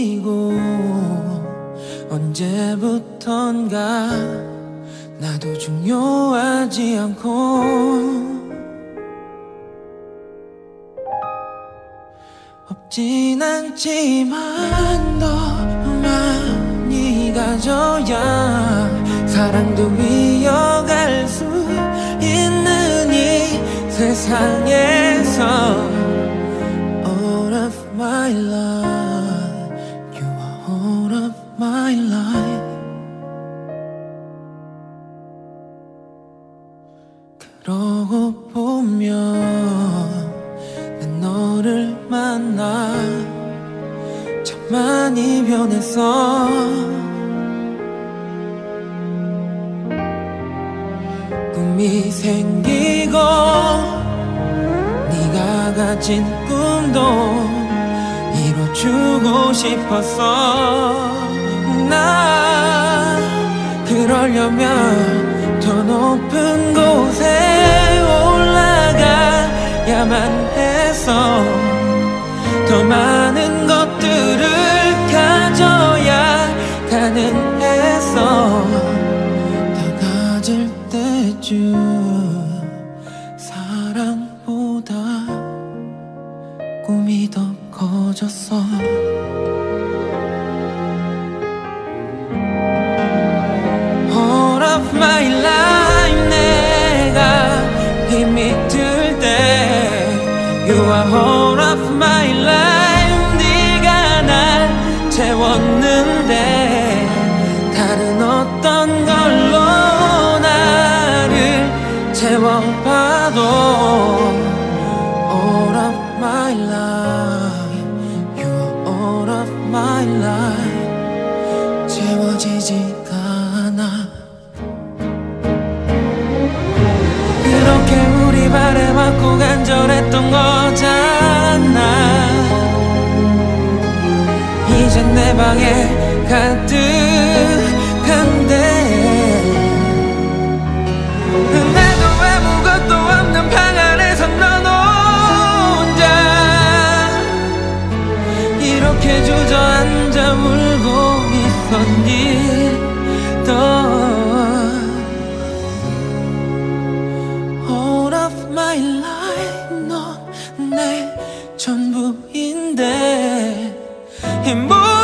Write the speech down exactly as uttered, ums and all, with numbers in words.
느끼고 언제부턴가 나도 중요하지 않고 없진 않지만 더 많이 가져야 사랑도 이어갈 수 있는 이 세상에서 All of my life, you are all of my life. 그러고 보면 난 너를 만나 참 많이 변했어. 꿈이 생기고 네가 가진 꿈도 이뤄주고 싶었어. 나 그러려면 더 높은 곳에 올라가야만 했어. 더 많은 것들을 가져야 가능했어. 다 가질 때쯤 사랑보다 꿈이 더 커졌어. All of my life 내가 힘이 들 때 You are all of my life. 네가 날 채웠는데 다른 어떤 걸로 나를 채워봐도 All of my life, you are all of my life. 채워지지가 않아. 그렇게 우리 바래왔고 간절했던 거잖아. 이제 내 방에 가득한데 나도 아무것도 없는 방 안에서 넌 혼자 이렇게 주저앉아 울고 있었니. 또 All of my life 넌 내 전부인데 이